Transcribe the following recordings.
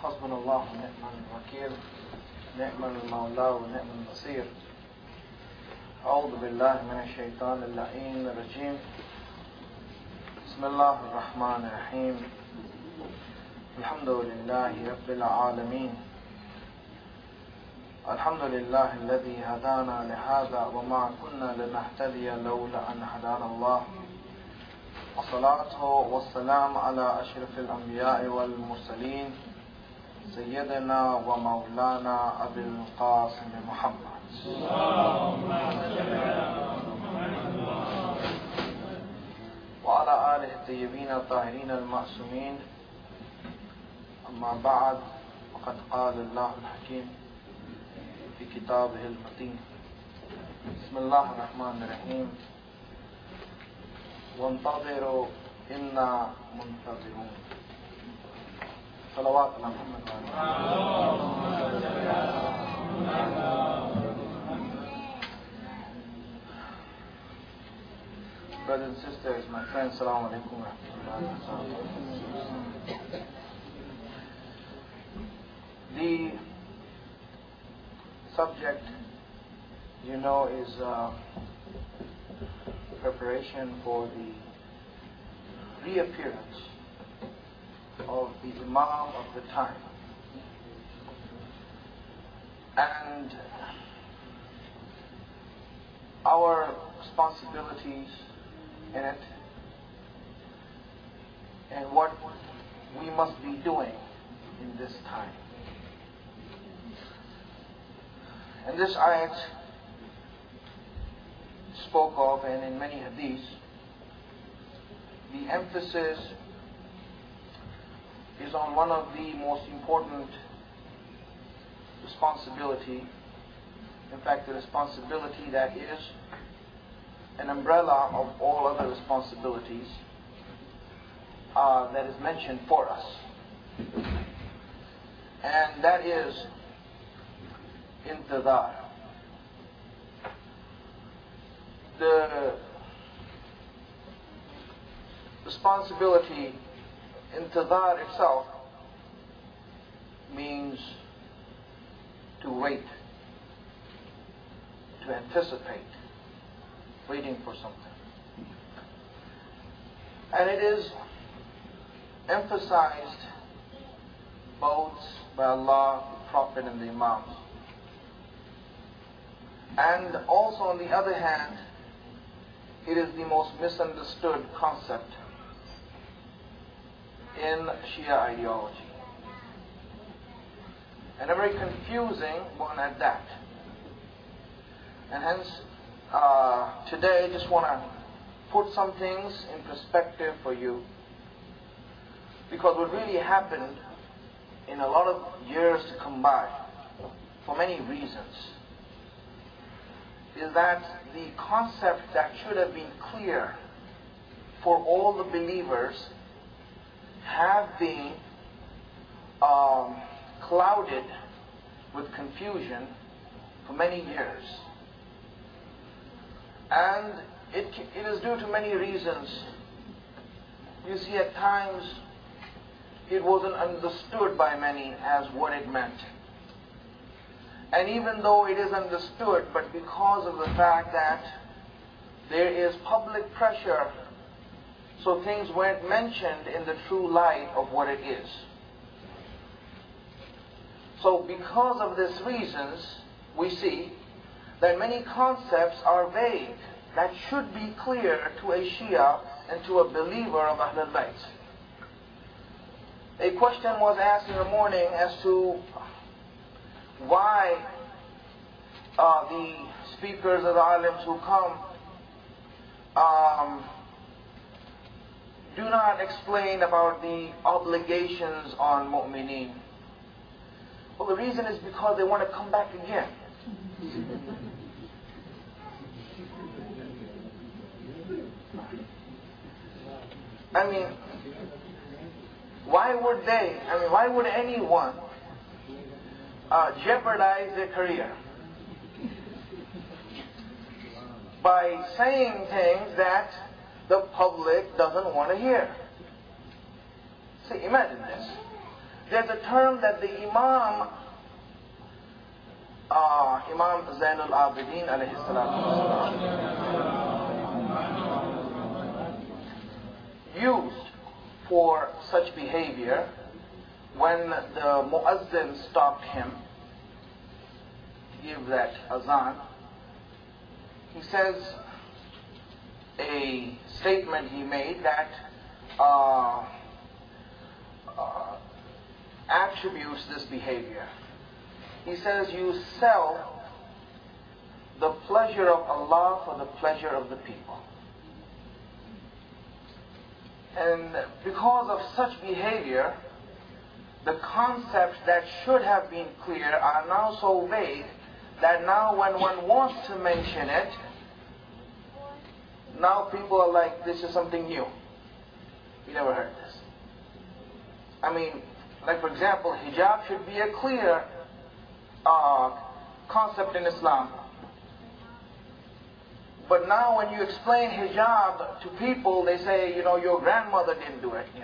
حسبنا الله ونعم الوكيل نعم المولى ونعم النصير أعوذ بالله من الشيطان اللعين الرجيم بسم الله الرحمن الرحيم الحمد لله رب العالمين الحمد لله الذي هدانا لهذا وما كنا لنهتدي لولا أن هدانا الله والصلاة والسلام على أشرف الأنبياء والمرسلين سيدنا ومولانا أبي القاسم محمد وعلى آله الطيبين الطاهرين المعصومين أما بعد وقد قال الله الحكيم في كتابه المتين بسم الله الرحمن الرحيم وانتظروا إنا منتظرون صلوات محمد Brothers and sisters, my friends, Assalamu alaikum wa rahmatullahi. The subject, you know, is preparation for the reappearance of the Imam of the time. And our responsibilities in it and what we must be doing in this time. And this ayat spoke of, and in many hadiths, the emphasis is on one of the most important responsibility, in fact the responsibility that is an umbrella of all other responsibilities that is mentioned for us. And that is intidar. The responsibility, intidar itself, means to wait, to anticipate, waiting for something. And it is emphasized both by Allah, the Prophet, and the Imams. And also, on the other hand, it is the most misunderstood concept in Shia ideology. And a very confusing one at that. And hence, today I just want to put some things in perspective for you. Because what really happened in a lot of years to come by, for many reasons, is that the concept that should have been clear for all the believers have been clouded with confusion for many years. And it is due to many reasons. You see, at times it wasn't understood by many as what it meant. And even though it is understood, but because of the fact that there is public pressure, so things weren't mentioned in the true light of what it is. So because of these reasons, we see that many concepts are vague that should be clear to a Shia and to a believer of Ahlul Bayt. A question was asked in the morning as to why the speakers of the alims who come do not explain about the obligations on mu'mineen. Well, the reason is because they want to come back again. I mean, why would anyone jeopardize their career by saying things that the public doesn't want to hear? See, imagine this. There's a term that the Imam Zainul Abidin alayhi salatu used for such behavior when the muazzin stopped him to give that azan. He says a statement he made that attributes this behavior. He says, you sell the pleasure of Allah for the pleasure of the people. And because of such behavior, the concepts that should have been clear are now so vague that now when one wants to mention it, now people are like, this is something new. We never heard this. I mean, like for example, hijab should be a clear concept in Islam. But now when you explain hijab to people, they say, your grandmother didn't do it,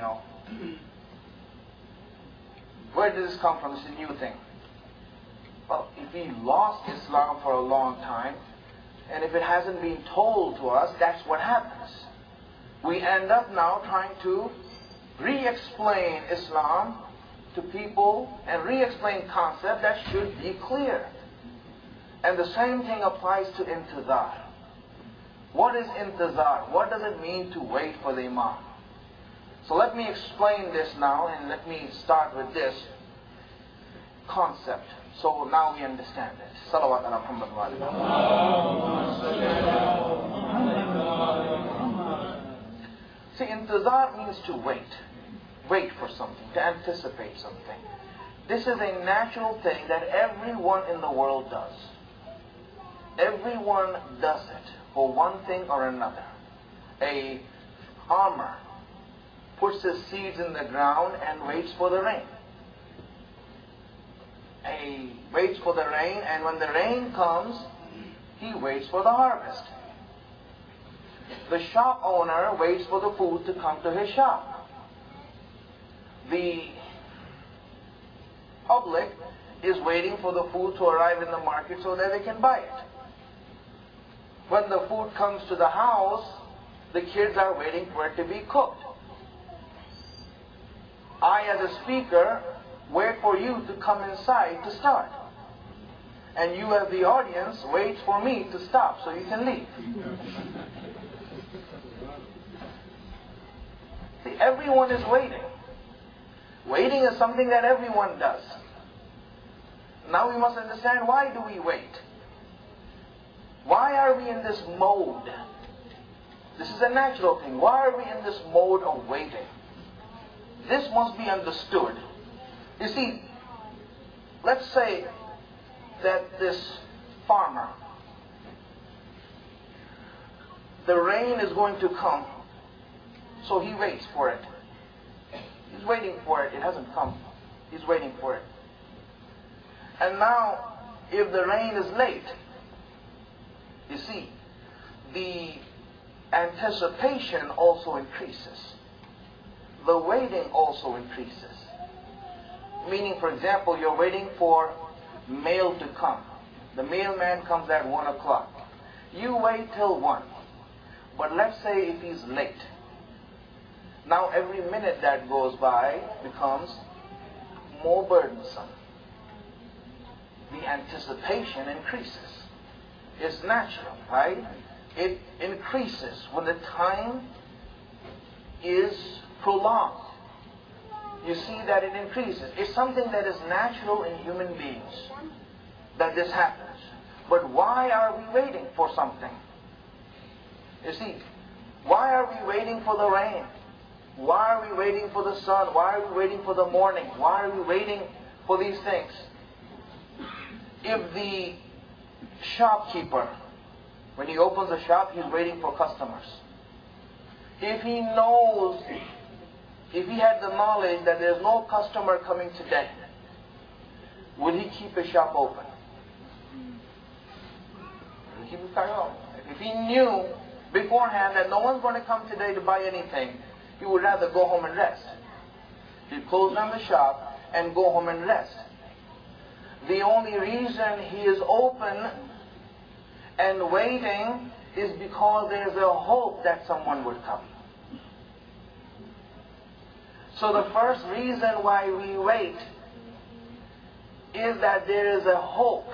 Where did this come from? This is a new thing. Well, if we lost Islam for a long time, and if it hasn't been told to us, that's what happens. We end up now trying to re-explain Islam to people and re-explain concepts that should be clear. And the same thing applies to intizar. What is intizar? What does it mean to wait for the Imam? So let me explain this now, and let me start with this concept. So now we understand it. Salawat ala Muhammad wa alihi. See, intizar means to wait. Wait for something, to anticipate something. This is a natural thing that everyone in the world does. Everyone does it for one thing or another. A farmer puts his seeds in the ground and waits for the rain. He waits for the rain, and when the rain comes, he waits for the harvest. The shop owner waits for the food to come to his shop. The public is waiting for the food to arrive in the market so that they can buy it. When the food comes to the house, the kids are waiting for it to be cooked. I, as a speaker, wait for you to come inside to start. And you, as the audience, wait for me to stop so you can leave. See, everyone is waiting. Waiting is something that everyone does. Now we must understand, why do we wait? Why are we in this mode? This is a natural thing. Why are we in this mode of waiting? This must be understood. You see, let's say that this farmer, the rain is going to come, so he waits for it. He's waiting for it. It hasn't come. He's waiting for it. And now, if the rain is late, you see, the anticipation also increases. The waiting also increases. Meaning, for example, you're waiting for mail to come. The mailman comes at 1 o'clock. You wait till 1. But let's say if he's late. Now every minute that goes by becomes more burdensome. The anticipation increases. It's natural, right? It increases when the time is prolonged. You see that it increases. It's something that is natural in human beings, that this happens. But why are we waiting for something? You see, why are we waiting for the rain? Why are we waiting for the sun? Why are we waiting for the morning? Why are we waiting for these things? If the shopkeeper, when he opens the shop, he's waiting for customers. If he knows, if he had the knowledge that there's no customer coming today, would he keep his shop open? Would he keep his shop open? If he knew beforehand that no one's going to come today to buy anything, he would rather go home and rest. He'd close down the shop and go home and rest. The only reason he is open and waiting is because there is a hope that someone would come. So the first reason why we wait is that there is a hope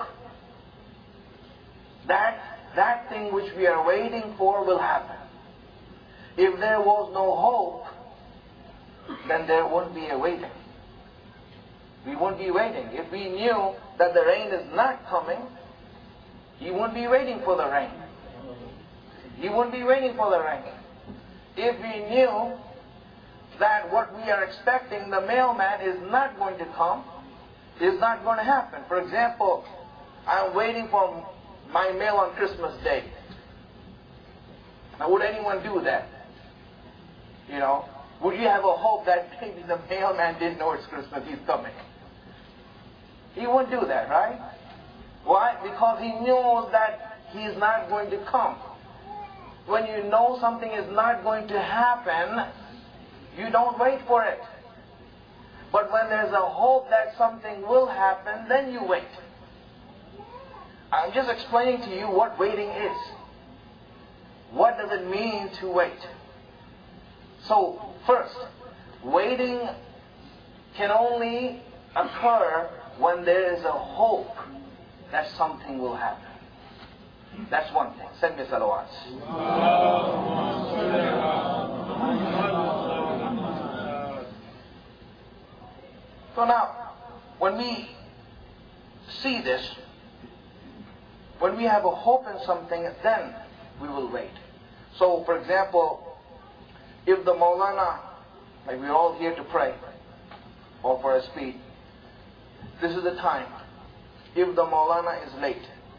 that that thing which we are waiting for will happen. If there was no hope, then there won't be a waiting. We won't be waiting. If we knew that the rain is not coming, you won't be waiting for the rain. You won't be waiting for the rain. If we knew that what we are expecting, the mailman is not going to come, is not going to happen. For example, I'm waiting for my mail on Christmas Day. Now, would anyone do that? You know, would you have a hope that maybe the mailman didn't know it's Christmas, he's coming? He wouldn't do that, right? Why? Because he knows that he's not going to come. When you know something is not going to happen, you don't wait for it. But when there's a hope that something will happen, then you wait. I'm just explaining to you what waiting is. What does it mean to wait? So, first, waiting can only occur when there is a hope that something will happen. That's one thing. Send me salawats. So now, when we see this, when we have a hope in something, then we will wait. So, for example, if the Maulana, like we're all here to pray, or for a speech, this is the time. If the Maulana is late,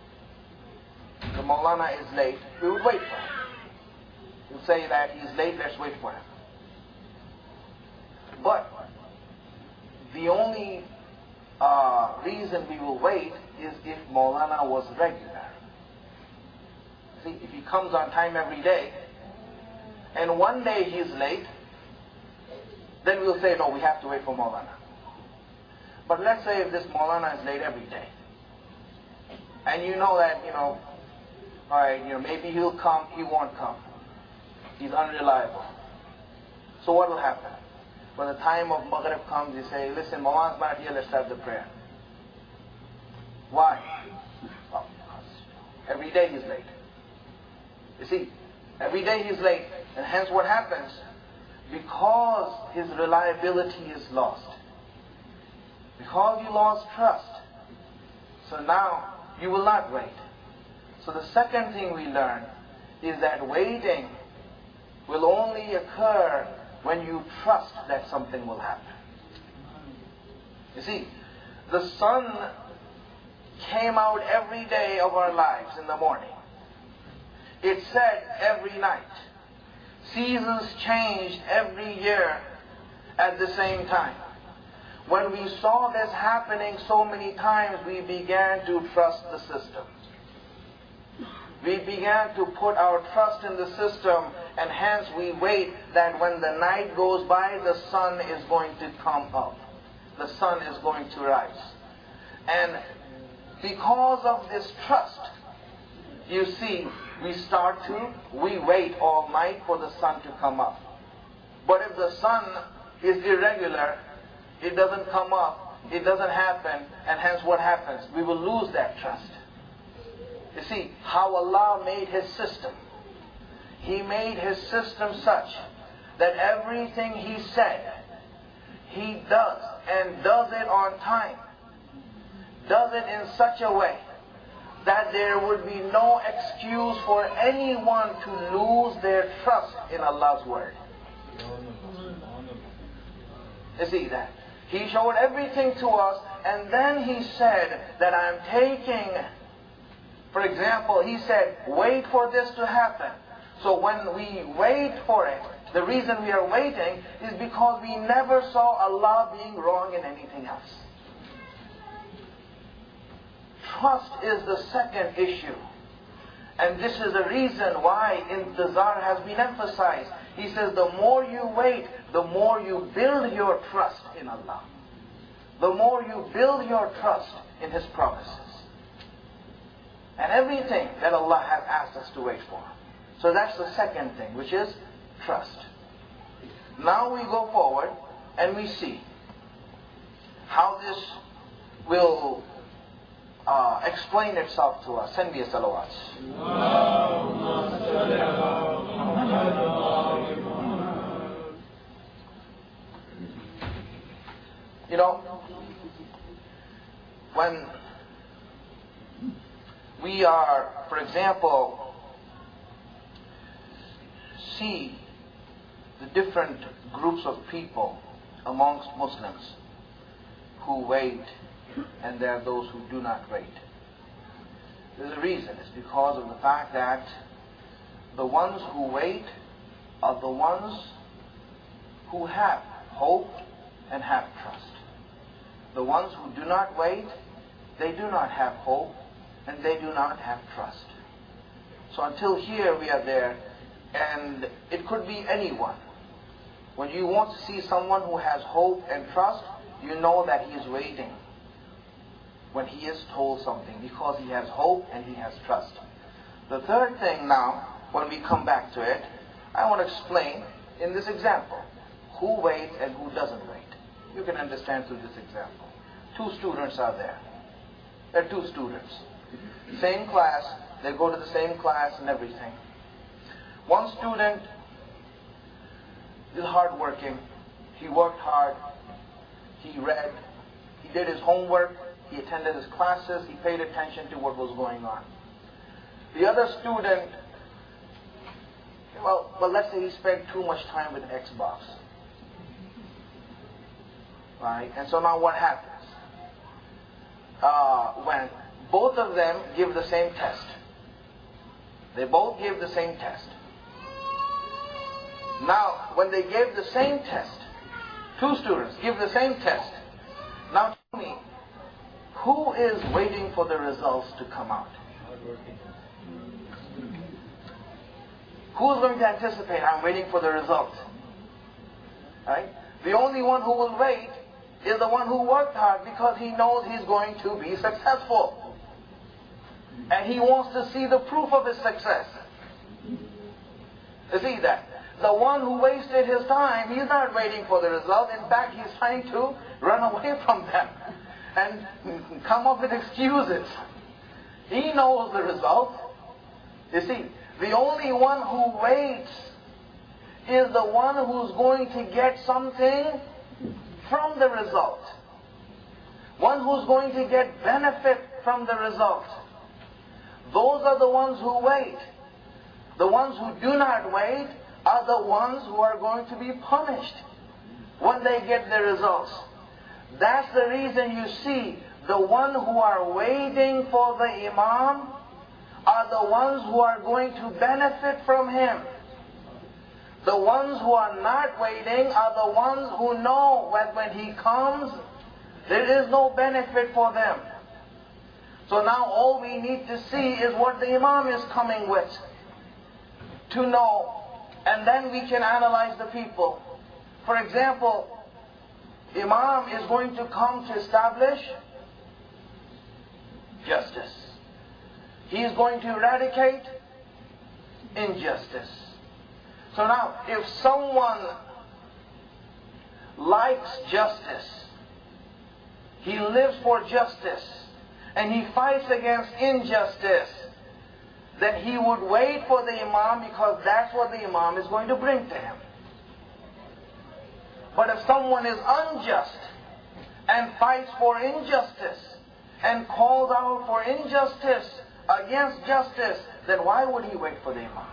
we would wait for him. We'll say that he's late, let's wait for him. But the only reason we will wait is if Maulana was regular. See, if he comes on time every day, and one day he's late, then we'll say, no, we have to wait for Maulana. But let's say if this Maulana is late every day, and you know that, alright, maybe he'll come, he won't come. He's unreliable. So what will happen? When the time of Maghrib comes, you say, listen, Maulana's not here, let's have the prayer. Why? Well, because every day he's late. You see, every day he's late. And hence what happens? Because his reliability is lost. Because you lost trust. So now, you will not wait. So the second thing we learn is that waiting will only occur when you trust that something will happen. You see, the sun came out every day of our lives in the morning. It set every night. Seasons changed every year at the same time. When we saw this happening so many times, we began to trust the system. We began to put our trust in the system, and hence we wait that when the night goes by, the sun is going to come up. The sun is going to rise. And because of this trust, you see, we wait all night for the sun to come up. But if the sun is irregular, it doesn't come up, it doesn't happen, and hence what happens? We will lose that trust. You see, how Allah made His system. He made His system such that everything He said, He does, and does it on time. Does it in such a way that there would be no excuse for anyone to lose their trust in Allah's word. You see that? He showed everything to us, and then He said that I'm taking, for example, He said, wait for this to happen. So when we wait for it, the reason we are waiting is because we never saw Allah being wrong in anything else. Trust is the second issue. And this is the reason why intizar has been emphasized. He says the more you wait, the more you build your trust in Allah. the more you build your trust in His promises and everything that Allah has asked us to wait for. So that's the second thing, which is trust. Now we go forward and we see how this will explain itself to us. Send me a salawat. You know, when we are, for example, see the different groups of people amongst Muslims who wait, and there are those who do not wait. There's a reason. It's because of the fact that the ones who wait are the ones who have hope and have trust. The ones who do not wait, they do not have hope and they do not have trust. So until here we are there, and it could be anyone. When you want to see someone who has hope and trust, you know that he is waiting when he is told something, because he has hope and he has trust. The third thing now, when we come back to it, I want to explain in this example who waits and who doesn't wait. You can understand through this example. Two students are there. There are two students. Same class, they go to the same class and everything. One student is hardworking. He worked hard. He read. He did his homework. He attended his classes. He paid attention to what was going on. The other student, well, let's say he spent too much time with Xbox. Right? And so now what happens? When both of them give the same test. They both give the same test. Now, when they gave the same test, two students give the same test. Now tell me, who is waiting for the results to come out? Who's going to anticipate, I'm waiting for the results? Right? The only one who will wait is the one who worked hard, because he knows he's going to be successful. And he wants to see the proof of his success. You see that? The one who wasted his time, he's not waiting for the result. In fact, he's trying to run away from them and come up with excuses. He knows the result. You see, the only one who waits is the one who's going to get something from the result. One who's going to get benefit from the result. Those are the ones who wait. The ones who do not wait are the ones who are going to be punished when they get the results. That's the reason you see the ones who are waiting for the Imam are the ones who are going to benefit from him. The ones who are not waiting are the ones who know that when he comes, there is no benefit for them. So now all we need to see is what the Imam is coming with to know. And then we can analyze the people. For example, Imam is going to come to establish justice. He is going to eradicate injustice. So now, if someone likes justice, he lives for justice, and he fights against injustice, then he would wait for the Imam, because that's what the Imam is going to bring to him. But if someone is unjust and fights for injustice and calls out for injustice against justice, then why would he wait for the Imam?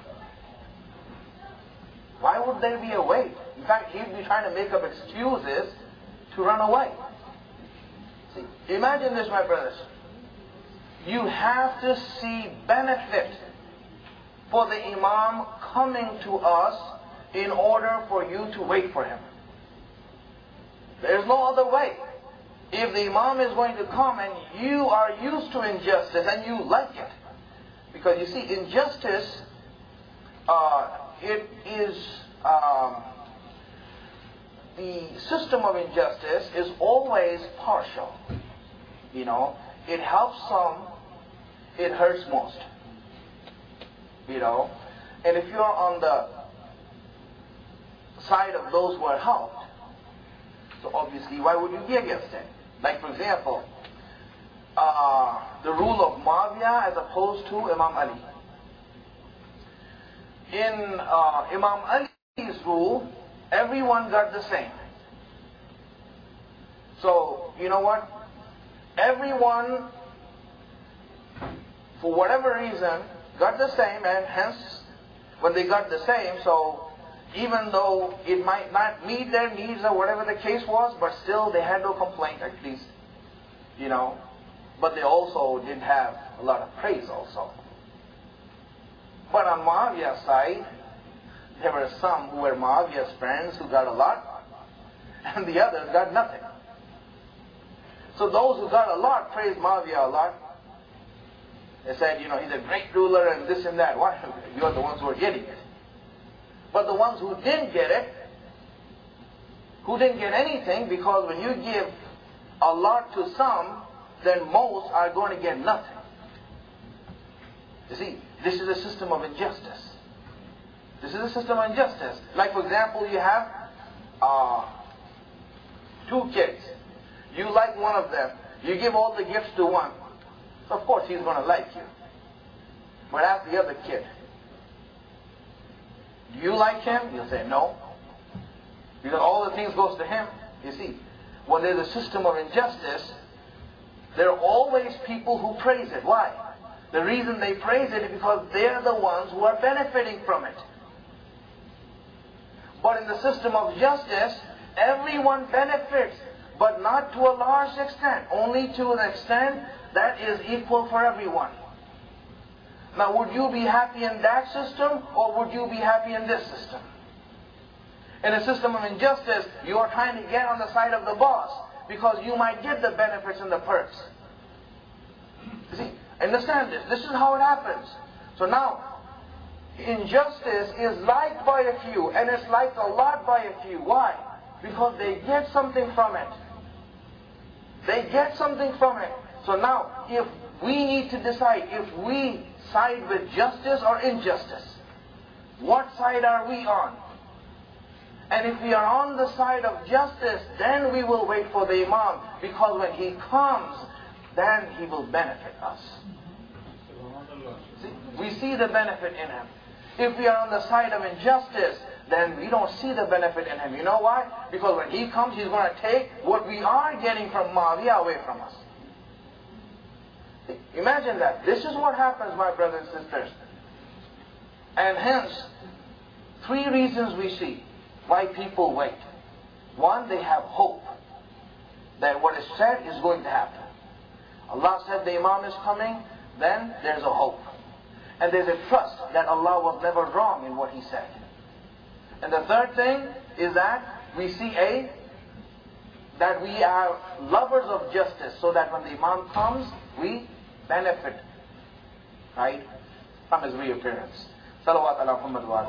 Why would there be a wait? In fact, he'd be trying to make up excuses to run away. See, imagine this, my brothers. You have to see benefit for the Imam coming to us in order for you to wait for him. There's no other way. If the Imam is going to come and you are used to injustice and you like it, because you see, injustice, it is the system of injustice is always partial. It helps some, it hurts most. And if you're on the side of those who are helped, so obviously why would you be against it? Like for example, the rule of Muawiyah as opposed to Imam Ali. In Imam Ali's rule, everyone got the same. So, you know what? Everyone, for whatever reason, got the same, and hence, when they got the same, so even though it might not meet their needs or whatever the case was, but still they had no complaint at least, But they also did have a lot of praise also. But on Muawiyah's side, there were some who were Muawiyah's friends who got a lot, and the others got nothing. So those who got a lot praised Muawiyah a lot. They said, he's a great ruler and this and that. Why? You're the ones who are getting it. But the ones who didn't get it, who didn't get anything, because when you give a lot to some, then most are going to get nothing. You see, this is a system of injustice. This is a system of injustice. Like for example, you have 2 kids. You like one of them. You give all the gifts to one. So of course he's going to like you. But ask the other kid, do you like him? He'll say no. Because all the things goes to him. You see, when there's a system of injustice, there are always people who praise it. Why? The reason they praise it is because they're the ones who are benefiting from it. But in the system of justice, everyone benefits, but not to a large extent. Only to an extent that is equal for everyone. Now, would you be happy in that system, or would you be happy in this system? In a system of injustice, you are trying to get on the side of the boss, because you might get the benefits and the perks. You see, understand this. This is how it happens. So now, injustice is liked by a few, and it's liked a lot by a few. Why? Because they get something from it. They get something from it. So now, if we need to decide if we side with justice or injustice, what side are we on? And if we are on the side of justice, then we will wait for the Imam, because when he comes, then he will benefit us. See, we see the benefit in him. If we are on the side of injustice, then we don't see the benefit in him. You know why? Because when he comes, he's going to take what we are getting from Muawiyah away from us. See, imagine that. This is what happens, my brothers and sisters. And hence, 3 reasons we see why people wait. 1, they have hope that what is said is going to happen. Allah said the Imam is coming, then there's a hope. And there's a trust that Allah was never wrong in what He said. And the 3rd thing is that we see that we are lovers of justice, so that when the Imam comes, we benefit, right, from his reappearance. Salawat ala Muhammad wa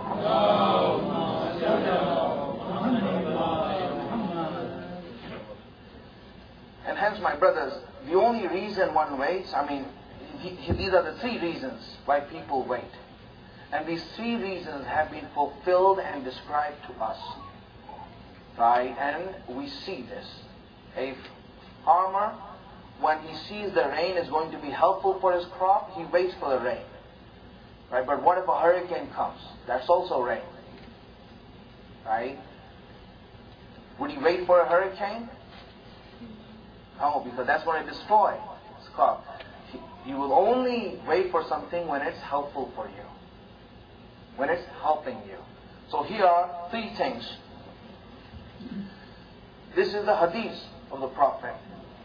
And hence, my brothers, the only reason one waits, these are the 3 reasons why people wait. And these 3 reasons have been fulfilled and described to us. Right? And we see this. A farmer, when he sees the rain is going to be helpful for his crop, he waits for the rain. Right? But what if a hurricane comes? That's also rain. Right? Would he wait for a hurricane? No, because that's going to destroy his crop. You will only wait for something when it's helpful for you. When it's helping you. So here are 3 things. This is the hadith of the Prophet.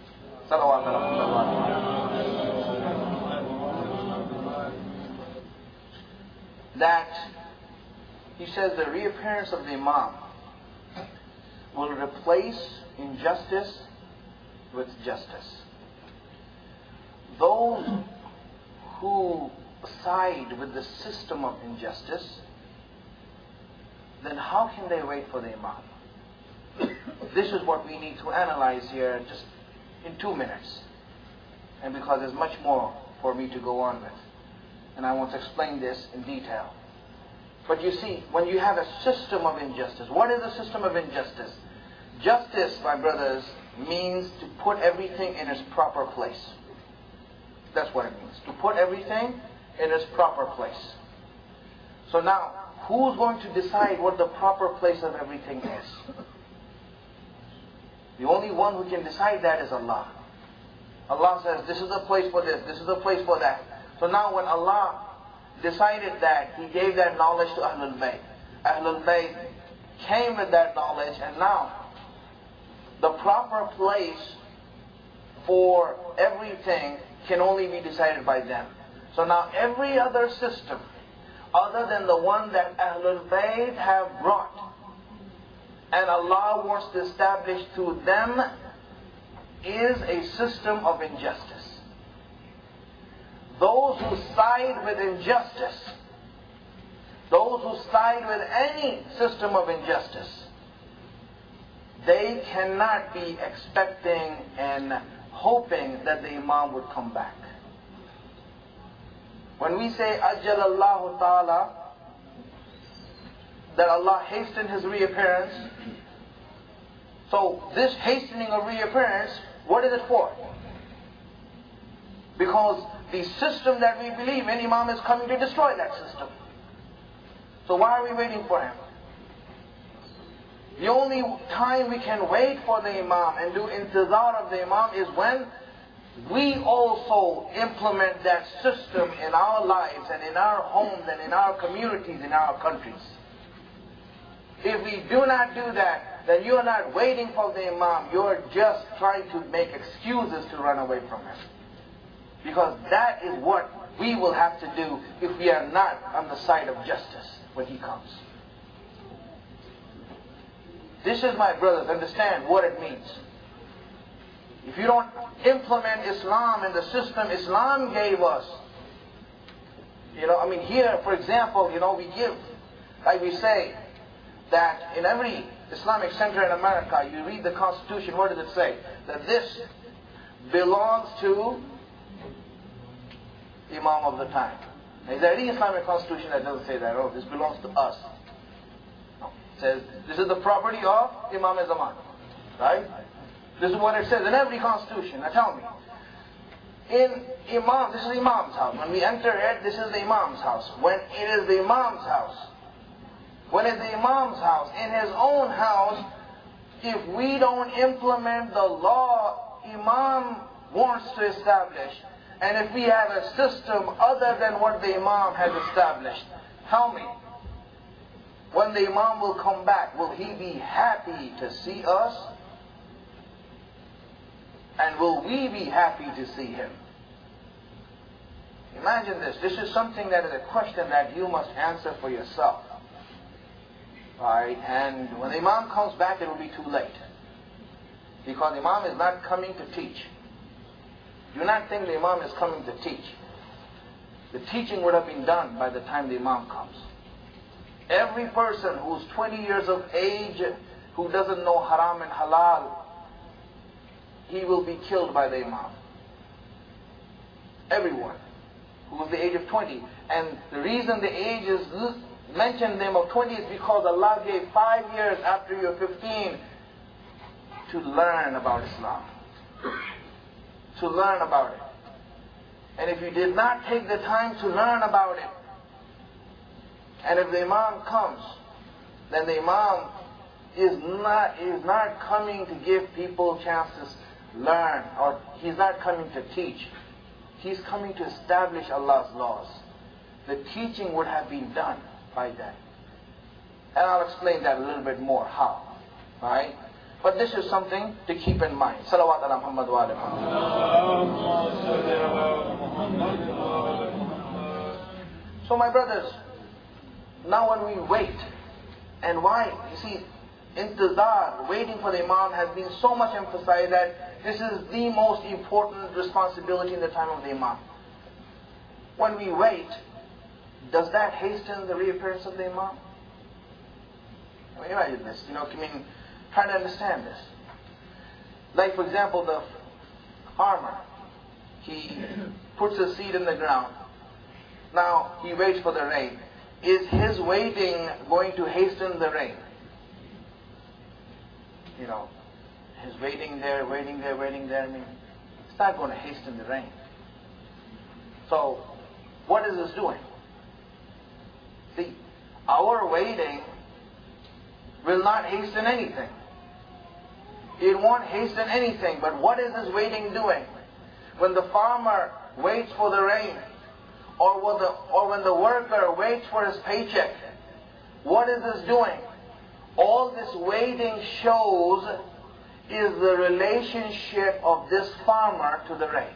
That he says the reappearance of the Imam will replace injustice with justice. Those who side with the system of injustice, then how can they wait for the Imam? This is what we need to analyze here just in 2 minutes. And because there's much more for me to go on with. And I want to explain this in detail. But you see, when you have a system of injustice, what is a system of injustice? Justice, my brothers, means to put everything in its proper place. That's what it means. To put everything in its proper place. So now, who's going to decide what the proper place of everything is? The only one who can decide that is Allah. Allah says, this is the place for this, this is the place for that. So now when Allah decided that, He gave that knowledge to Ahlul Bayt. Ahlul Bayt came with that knowledge, and now the proper place for everything can only be decided by them. So now every other system, other than the one that Ahlul Bayt have brought, and Allah wants to establish through them, is a system of injustice. Those who side with injustice, those who side with any system of injustice, they cannot be expecting and hoping that the Imam would come back. When we say Ajjalallahu Ta'ala, that Allah hastened His reappearance, so this hastening of reappearance, what is it for? Because the system that we believe in, Imam is coming to destroy that system. So why are we waiting for Him? The only time we can wait for the Imam and do intizar of the Imam is when we also implement that system in our lives and in our homes and in our communities, in our countries. If we do not do that, then you are not waiting for the Imam. You are just trying to make excuses to run away from Him. Because that is what we will have to do if we are not on the side of justice when He comes. This is, my brothers, understand what it means. If you don't implement Islam and the system Islam gave us, here, for example, we give, like we say, that in every Islamic center in America, you read the Constitution, what does it say? That this belongs to the Imam of the time. Now, is there any Islamic Constitution that doesn't say that? Oh, this belongs to us. No. It says, this is the property of Imam Zaman. Right? This is what it says in every Constitution. Now tell me. This is the Imam's house. When we enter it, this is the Imam's house. When it is the Imam's house, when it's the Imam's house, in his own house, if we don't implement the law Imam wants to establish, and if we have a system other than what the Imam has established, tell me, when the Imam will come back, will he be happy to see us? And will we be happy to see him? Imagine this. This is something that is a question that you must answer for yourself. Right? And when the Imam comes back, it will be too late. Because the Imam is not coming to teach. Do not think the Imam is coming to teach. The teaching would have been done by the time the Imam comes. Every person who's 20 years of age, who doesn't know haram and halal, he will be killed by the Imam. Everyone who is the age of 20. And the reason the age is mentioned them of 20 is because Allah gave 5 years after you're 15 to learn about Islam. To learn about it. And if you did not take the time to learn about it, and if the Imam comes, then the Imam is not coming to give people chances to learn, or he's not coming to teach. He's coming to establish Allah's laws. The teaching would have been done by then. And I'll explain that a little bit more, how. Right? But this is something to keep in mind. Salawat ala Muhammad wa ala Muhammad. So my brothers, now when we wait, and why? You see, intizar, waiting for the Imam, has been so much emphasized that this is the most important responsibility in the time of the Imam. When we wait, does that hasten the reappearance of the Imam? I mean, imagine this. Try to understand this. Like for example, the farmer, he puts a seed in the ground. Now he waits for the rain. Is his waiting going to hasten the rain? You know, his waiting there. I mean, it's not going to hasten the rain. So, what is this doing? See, our waiting will not hasten anything. It won't hasten anything. But what is this waiting doing? When the farmer waits for the rain, or when the worker waits for his paycheck, what is this doing? All this waiting shows is the relationship of this farmer to the rain.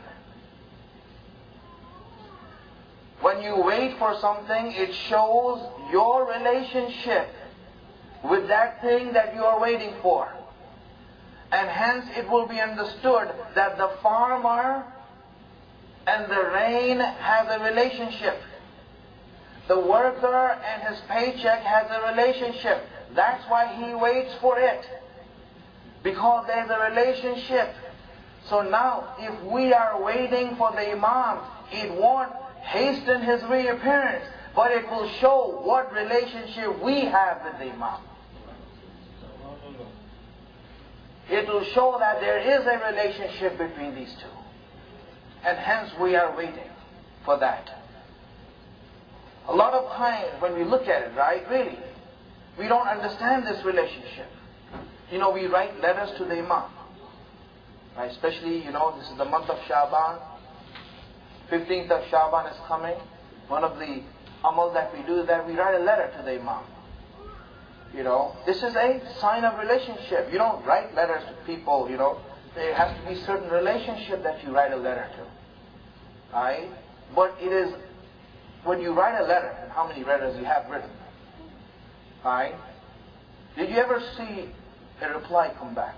When you wait for something, it shows your relationship with that thing that you are waiting for. And hence it will be understood that the farmer and the rain have a relationship. The worker and his paycheck has a relationship. That's why he waits for it. Because there's a relationship. So now, if we are waiting for the Imam, it won't hasten his reappearance, but it will show what relationship we have with the Imam. It will show that there is a relationship between these two. And hence we are waiting for that. A lot of times when we look at it, right, really, we don't understand this relationship. You know, we write letters to the Imam. Right? Especially, you know, this is the month of Shaban. 15th of Shaban is coming. One of the amal that we do is that we write a letter to the Imam. You know, this is a sign of relationship. You don't write letters to people, you know. There has to be certain relationship that you write a letter to. Right? But it is, when you write a letter, and how many letters you have written, right? Did you ever see a reply come back?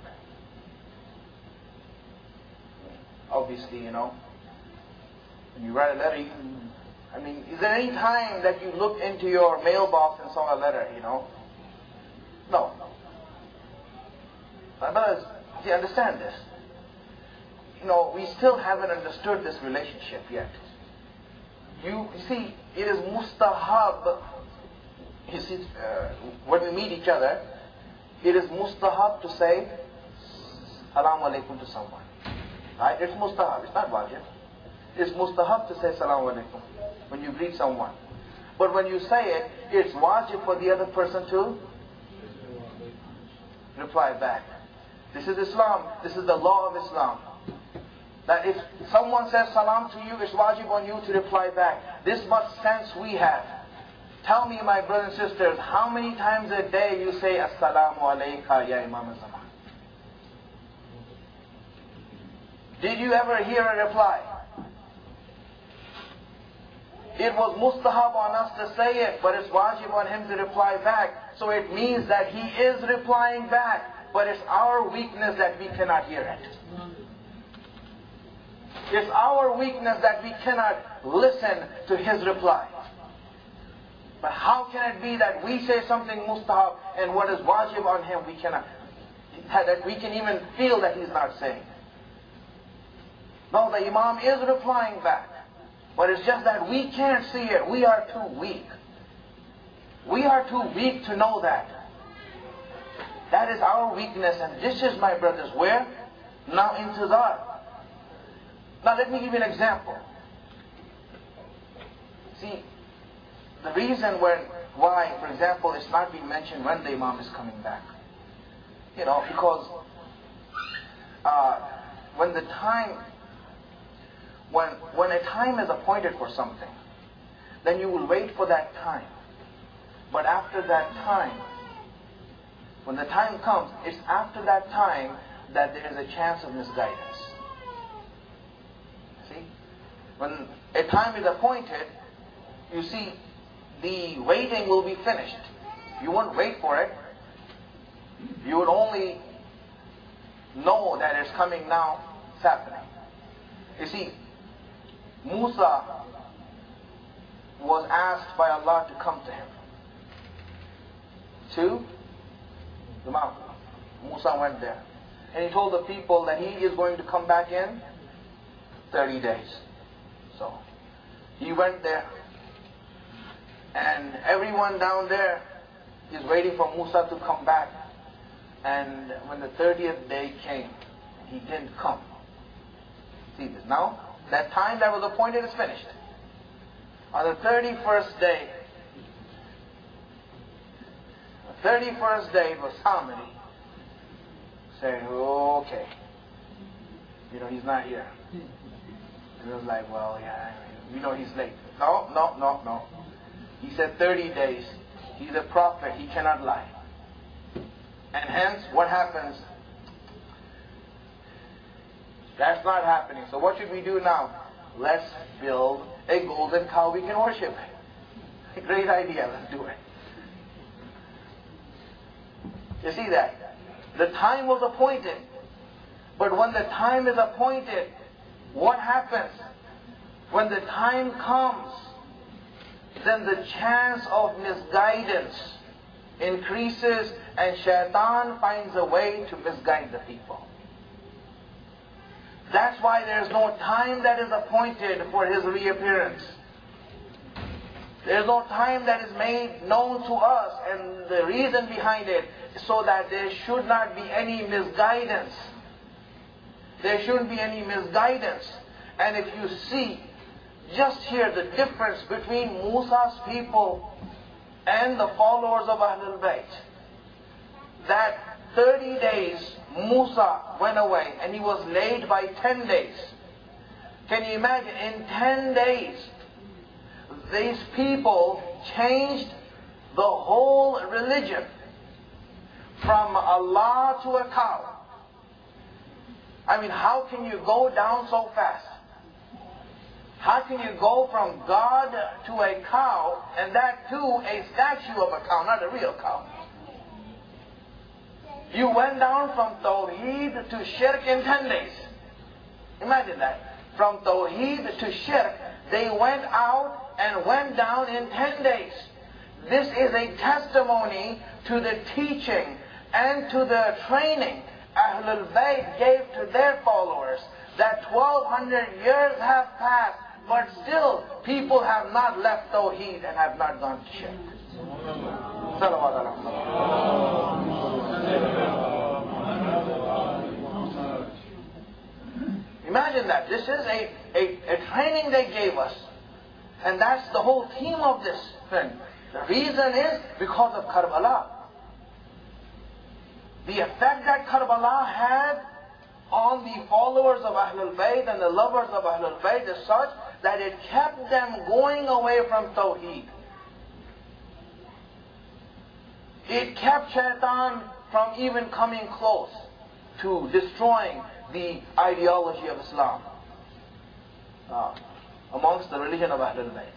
Obviously, you know, when you write a letter, you can, I mean, is there any time that you looked into your mailbox and saw a letter, you know? No. Brothers, do you understand this? You know, we still haven't understood this relationship yet. You see, it is mustahab. You see, when we meet each other, it is mustahab to say Salaam alaikum to someone. Right? It's mustahab, it's not wajib. It's mustahab to say Salaam alaikum when you greet someone. But when you say it, it's wajib for the other person to reply back. This is Islam. This is the law of Islam. That if someone says salam to you, it's wajib on you to reply back. This much sense we have. Tell me, my brothers and sisters, how many times a day you say Assalamu alayka ya Imam al-Zaman? Did you ever hear a reply? It was mustahab on us to say it, but it's wajib on him to reply back. So it means that he is replying back, but it's our weakness that we cannot hear it. It's our weakness that we cannot listen to his reply. But how can it be that we say something mustahab and what is wajib on him we cannot, that we can even feel that he's not saying? No, the Imam is replying back. But it's just that we can't see it. We are too weak. We are too weak to know that. That is our weakness, and this is, my brothers, where? Now intizar. Now let me give you an example. See, the reason why, for example, it's not being mentioned when the Imam is coming back. You know, because when a time is appointed for something, then you will wait for that time. But after that time, when the time comes, it's after that time that there is a chance of misguidance. See? When a time is appointed, you see, the waiting will be finished. You won't wait for it. You would only know that it's coming now, it's happening. You see, Musa was asked by Allah to come to him, to the mountain. Musa went there. And he told the people that he is going to come back in 30 days. So, he went there. And everyone down there is waiting for Musa to come back. And when the 30th day came, he didn't come. See this. Now, that time that was appointed is finished. On the 31st day, it was Samiri said, okay, he's not here. And it was like, well, yeah, we know he's late. No. He said 30 days. He's a prophet. He cannot lie. And hence, what happens? That's not happening. So what should we do now? Let's build a golden cow we can worship. Great idea. Let's do it. You see that? The time was appointed. But when the time is appointed, what happens? When the time comes, then the chance of misguidance increases and Shaitan finds a way to misguide the people. That's why there's no time that is appointed for his reappearance. There's no time that is made known to us, and the reason behind it is so that there should not be any misguidance. There shouldn't be any misguidance. And if you see, just here the difference between Musa's people and the followers of Ahlul Bayt. That 30 days Musa went away and he was late by 10 days. Can you imagine? In 10 days, these people changed the whole religion from Allah to a cow. I mean, how can you go down so fast? How can you go from God to a cow, and that too a statue of a cow, not a real cow? You went down from Tawheed to Shirk in 10 days. Imagine that. From Tawheed to Shirk, they went out and went down in 10 days. This is a testimony to the teaching and to the training Ahlul Bayt gave to their followers, that 1200 years have passed, but still people have not left Tawheed and have not gone to Shirk. Imagine that. This is a training they gave us. And that's the whole theme of this thing. The reason is because of Karbala. The effect that Karbala had on the followers of Ahlul Bayt and the lovers of Ahlul Bayt is such that it kept them going away from Tawheed. It kept Shaitan from even coming close to destroying the ideology of Islam amongst the religion of Ahlul Bayt.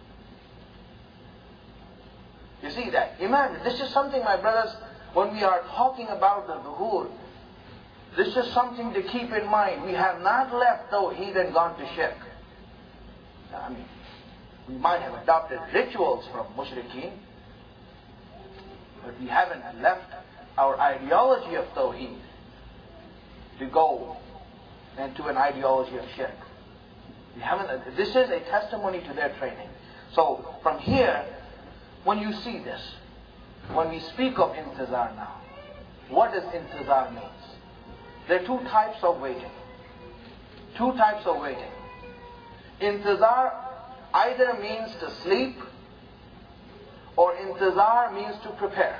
You see that? Imagine, this is something, my brothers, when we are talking about the Dhuhur, this is something to keep in mind. We have not left Tawheed and gone to Shirk. I mean, we might have adopted rituals from Mushrikeen, but we haven't left our ideology of Tawheed to go into an ideology of Shirk. We haven't. This is a testimony to their training. So from here, when you see this, when we speak of intizar now, what does intizar mean? There are two types of waiting. Two types of waiting. Intizar either means to sleep, or intizar means to prepare.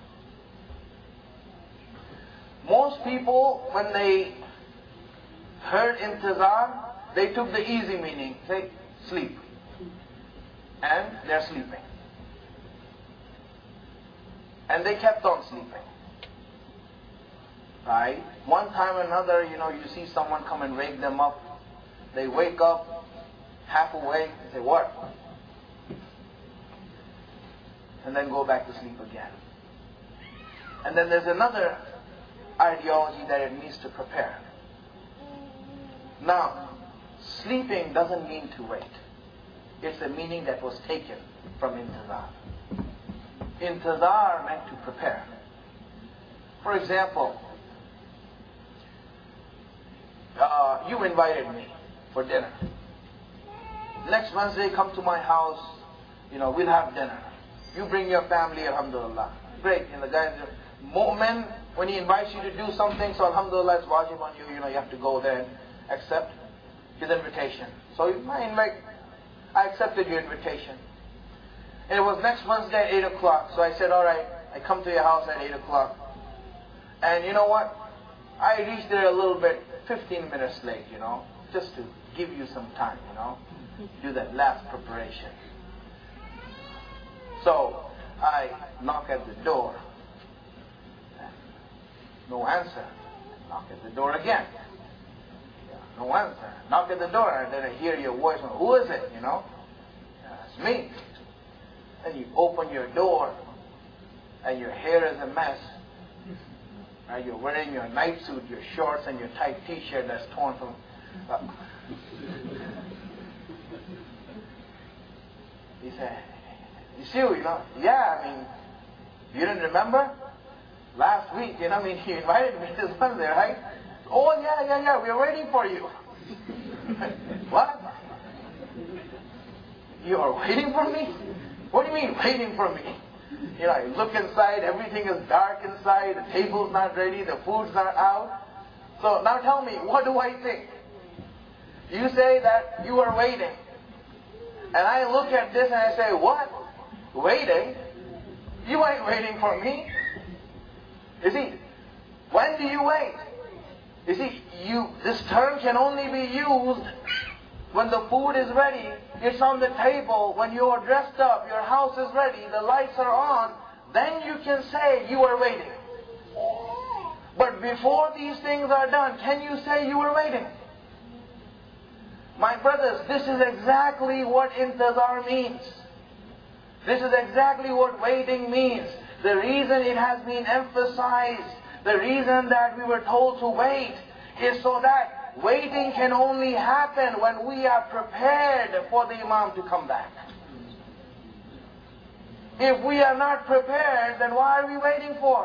Most people, when they heard intizar, they took the easy meaning. Say, sleep. And they're sleeping. And they kept on sleeping. Right? One time or another, you see someone come and wake them up. They wake up, half awake, and say, what? And then go back to sleep again. And then there's another ideology that it means to prepare. Now, sleeping doesn't mean to wait. It's a meaning that was taken from intizar. Intizar meant to prepare. For example, you invited me for dinner. Next Wednesday, come to my house. We'll have dinner. You bring your family, alhamdulillah. Great. The guy, moment when he invites you to do something, so alhamdulillah, it's wajib on you. You have to go there and accept his invitation. So I accepted your invitation. And it was next Wednesday at 8 o'clock. So I said, all right, I come to your house at 8 o'clock. And you know what? I reached there a little bit, 15 minutes late, just to give you some time, do that last preparation. So I knock at the door. No answer. Knock at the door again. No answer. Knock at the door, and then I hear your voice. Who is it? It's me. Then you open your door, and your hair is a mess. You're wearing your night suit, your shorts, and your tight T-shirt that's torn from. He said, "You see, yeah. You didn't remember last week? You invited me this Wednesday, right? Oh yeah. We're waiting for you." What? You are waiting for me? What do you mean waiting for me? I look inside, everything is dark inside, the table's not ready, the food's not out. So now tell me, what do I think? You say that you are waiting. And I look at this and I say, what? Waiting? You ain't waiting for me. You see, when do you wait? You see, this term can only be used when the food is ready, it's on the table, when you are dressed up, your house is ready, the lights are on, then you can say you are waiting. But before these things are done, can you say you are waiting? My brothers, this is exactly what intizar means. This is exactly what waiting means. The reason it has been emphasized, the reason that we were told to wait, is so that waiting can only happen when we are prepared for the Imam to come back. If we are not prepared, then why are we waiting for?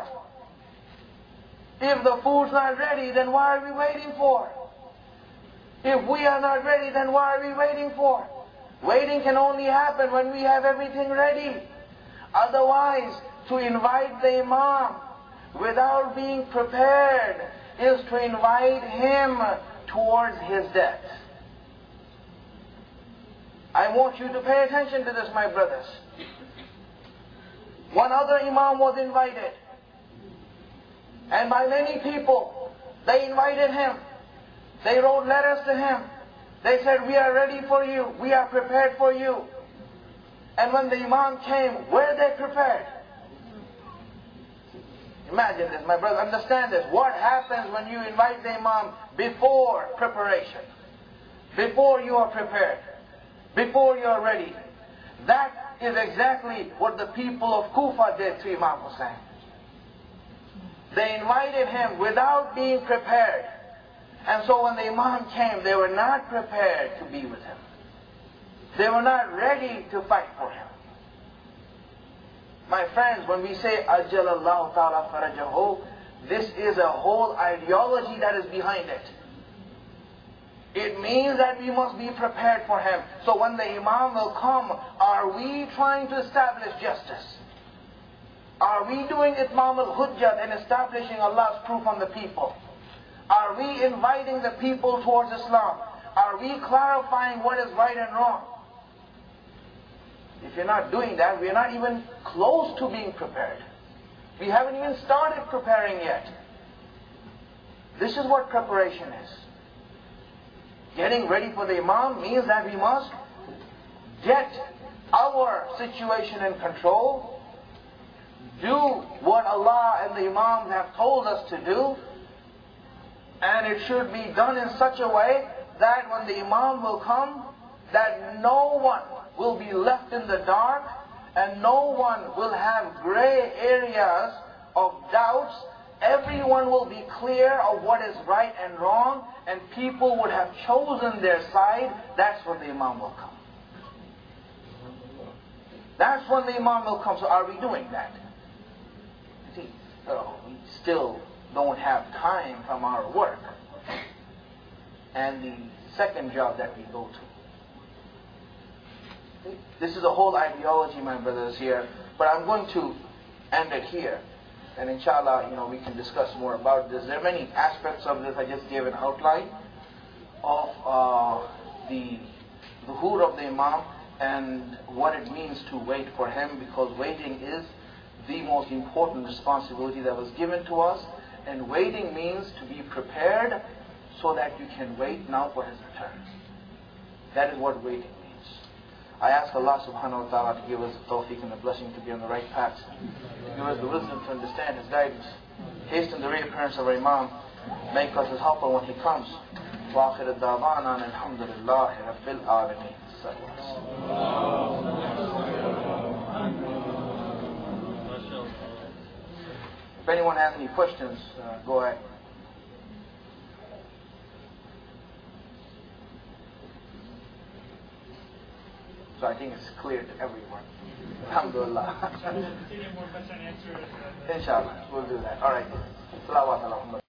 If the food's not ready, then why are we waiting for? If we are not ready, then why are we waiting for? Waiting can only happen when we have everything ready. Otherwise, to invite the Imam without being prepared is to invite him towards his death. I want you to pay attention to this, my brothers. One other Imam was invited. And by many people, they invited him. They wrote letters to him. They said, we are ready for you. We are prepared for you. And when the Imam came, were they prepared? Imagine this, my brother. Understand this. What happens when you invite the Imam before preparation? Before you are prepared. Before you are ready. That is exactly what the people of Kufa did to Imam Hussain. They invited him without being prepared. And so when the Imam came, they were not prepared to be with him. They were not ready to fight for him. My friends, when we say Ajjalallahu Ta'ala Farajahu, this is a whole ideology that is behind it. It means that we must be prepared for him. So when the Imam will come, are we trying to establish justice? Are we doing Itmam al-Hujjat and establishing Allah's proof on the people? Are we inviting the people towards Islam? Are we clarifying what is right and wrong? If you're not doing that, we're not even close to being prepared. We haven't even started preparing yet. This is what preparation is. Getting ready for the Imam means that we must get our situation in control, do what Allah and the Imam have told us to do, and it should be done in such a way that when the Imam will come, that no one will be left in the dark, and no one will have gray areas of doubts. Everyone will be clear of what is right and wrong, and people would have chosen their side. That's when the Imam will come. That's when the Imam will come. So are we doing that? See, we still don't have time from our work and the second job that we go to. This is a whole ideology, my brothers, here, but I'm going to end it here. And inshallah, we can discuss more about this. There are many aspects of this. I just gave an outline of the zuhur of the Imam and what it means to wait for him, because waiting is the most important responsibility that was given to us. And waiting means to be prepared so that you can wait now for his return. That is what waiting means. I ask Allah subhanahu wa ta'ala to give us the tawfiq and the blessing to be on the right path. Give us the wisdom to understand his guidance. Hasten the reappearance of our Imam. Make us his helper when he comes. وآخر الدعوانا الحمد لله رب العالمين. If anyone has any questions, go ahead. So I think it's clear to everyone. Alhamdulillah. Inshallah, we'll do that. All right. Salawat ala Muhammad.